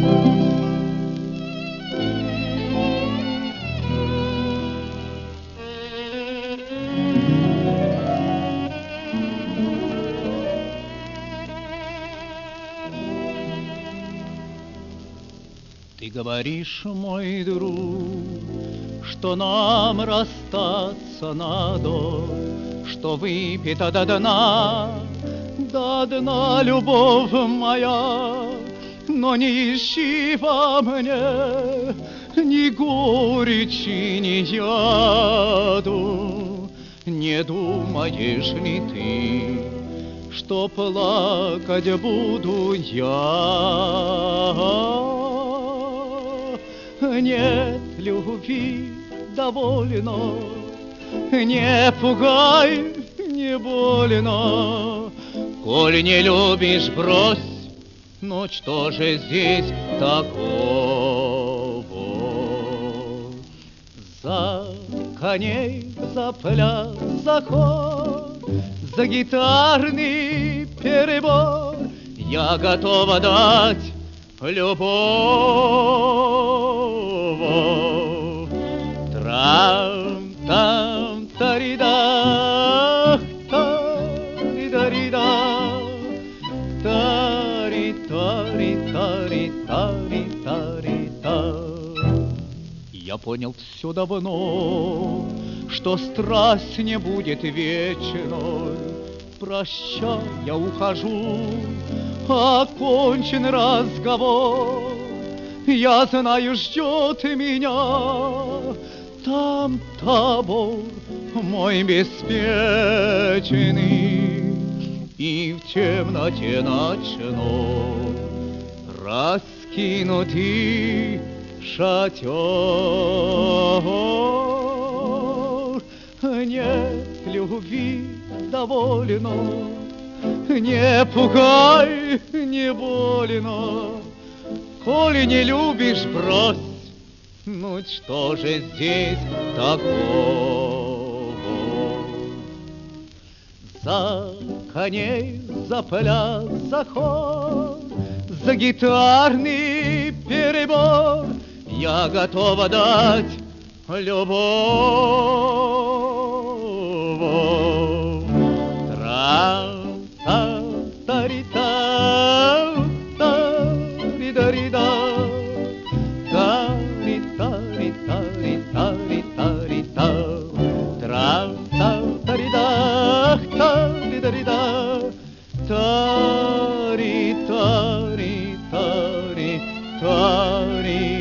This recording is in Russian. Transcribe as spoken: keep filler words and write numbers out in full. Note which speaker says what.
Speaker 1: Ты говоришь, мой друг, что нам расстаться надо, что выпита до дна, до дна любовь моя, но не ищи во мне ни горечи, ни яду. Не думаешь ли ты, что плакать буду я? Нет любви довольно, не пугай, не больно. Коль не любишь, брось, но что же здесь такого? За коней, за пляс, за хор, за гитарный перебор я готова дать любовь. Трам-там-тарида, таридарида, тари-тари-тари-тари-тари-та. Я понял все давно, что страсть не будет вечной. Прощай, я ухожу, окончен разговор. Я знаю, ждет меня там табор мой беспечный, и в темноте ночной раскинутый шатер. Нет любви довольно, не пугай, не больно. Коли не любишь, брось, ну что же здесь такого? За коней, за пляс, за хор, за гитарный перебор я готова дать любовь. Трам-та-тари-та, тари-тари-да, тари-тари-тари-тари-тари-та. Трам-та-тари-да, тари-тари-да, тари-тари-тари-тари.